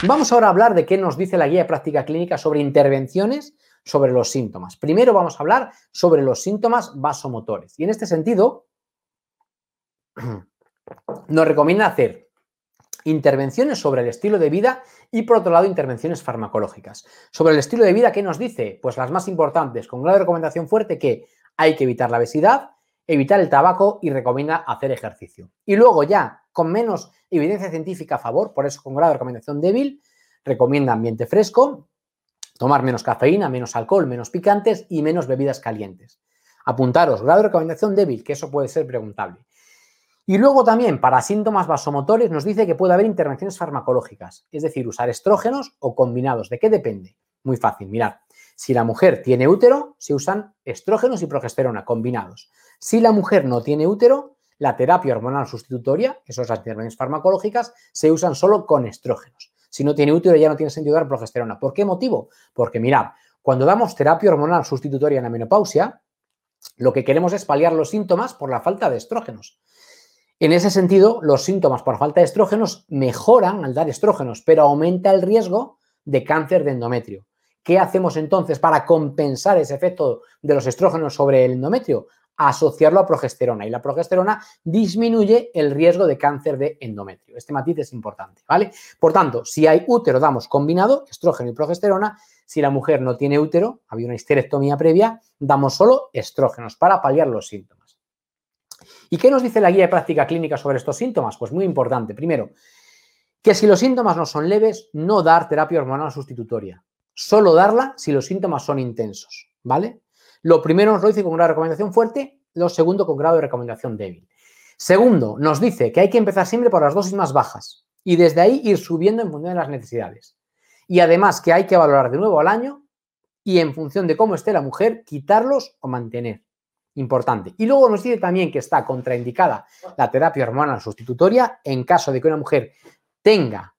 Vamos ahora a hablar de qué nos dice la guía de práctica clínica sobre intervenciones sobre los síntomas. Primero vamos a hablar sobre los síntomas vasomotores. Y en este sentido, nos recomienda hacer intervenciones sobre el estilo de vida y, por otro lado, intervenciones farmacológicas. Sobre el estilo de vida, ¿qué nos dice? Pues las más importantes, con grado de recomendación fuerte, que hay que evitar la obesidad, evitar el tabaco y recomienda hacer ejercicio. Y luego ya, con menos evidencia científica a favor, por eso con grado de recomendación débil, recomienda ambiente fresco, tomar menos cafeína, menos alcohol, menos picantes y menos bebidas calientes. Apuntaros, grado de recomendación débil, que eso puede ser preguntable. Y luego también, para síntomas vasomotores, nos dice que puede haber intervenciones farmacológicas, es decir, usar estrógenos o combinados. ¿De qué depende? Muy fácil, mirad. Si la mujer tiene útero, se usan estrógenos y progesterona combinados. Si la mujer no tiene útero, la terapia hormonal sustitutoria, esas son las intervenciones farmacológicas, se usan solo con estrógenos. Si no tiene útero, ya no tiene sentido dar progesterona. ¿Por qué motivo? Porque mirad, cuando damos terapia hormonal sustitutoria en la menopausia, lo que queremos es paliar los síntomas por la falta de estrógenos. En ese sentido, los síntomas por falta de estrógenos mejoran al dar estrógenos, pero aumenta el riesgo de cáncer de endometrio. ¿Qué hacemos entonces para compensar ese efecto de los estrógenos sobre el endometrio? Asociarlo a progesterona, y la progesterona disminuye el riesgo de cáncer de endometrio. Este matiz es importante, ¿vale? Por tanto, si hay útero, damos combinado, estrógeno y progesterona. Si la mujer no tiene útero, había una histerectomía previa, damos solo estrógenos para paliar los síntomas. ¿Y qué nos dice la guía de práctica clínica sobre estos síntomas? Pues muy importante. Primero, que si los síntomas no son leves, no dar terapia hormonal sustitutoria. Solo darla si los síntomas son intensos, ¿vale? Lo primero nos lo dice con grado de recomendación fuerte, lo segundo con grado de recomendación débil. Segundo, nos dice que hay que empezar siempre por las dosis más bajas y desde ahí ir subiendo en función de las necesidades. Y además que hay que valorar de nuevo al año y en función de cómo esté la mujer, quitarlos o mantener. Importante. Y luego nos dice también que está contraindicada la terapia hormonal sustitutoria en caso de que una mujer tenga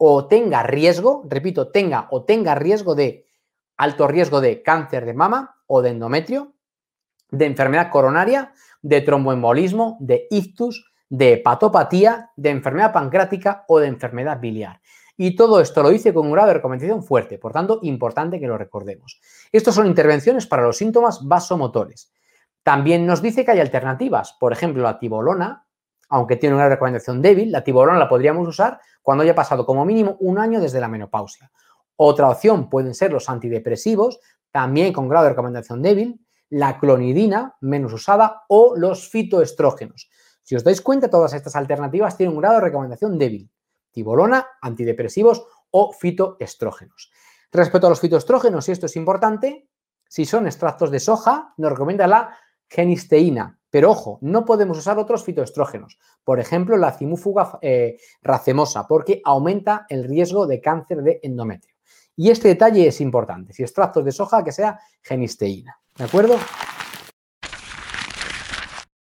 riesgo, repito, tenga riesgo de alto riesgo de cáncer de mama o de endometrio, de enfermedad coronaria, de tromboembolismo, de ictus, de hepatopatía, de enfermedad pancreática o de enfermedad biliar. Y todo esto lo dice con un grado de recomendación fuerte, por tanto, importante que lo recordemos. Estas son intervenciones para los síntomas vasomotores. También nos dice que hay alternativas, por ejemplo, la tibolona, aunque tiene una recomendación débil, la tibolona la podríamos usar cuando haya pasado como mínimo un año desde la menopausia. Otra opción pueden ser los antidepresivos, también con grado de recomendación débil, la clonidina, menos usada, o los fitoestrógenos. Si os dais cuenta, todas estas alternativas tienen un grado de recomendación débil. Tibolona, antidepresivos o fitoestrógenos. Respecto a los fitoestrógenos, y esto es importante, si son extractos de soja, nos recomienda la genisteína, pero ojo, no podemos usar otros fitoestrógenos, por ejemplo la cimúfuga racemosa, porque aumenta el riesgo de cáncer de endometrio. Y este detalle es importante, si extractos de soja, que sea genisteína, ¿de acuerdo?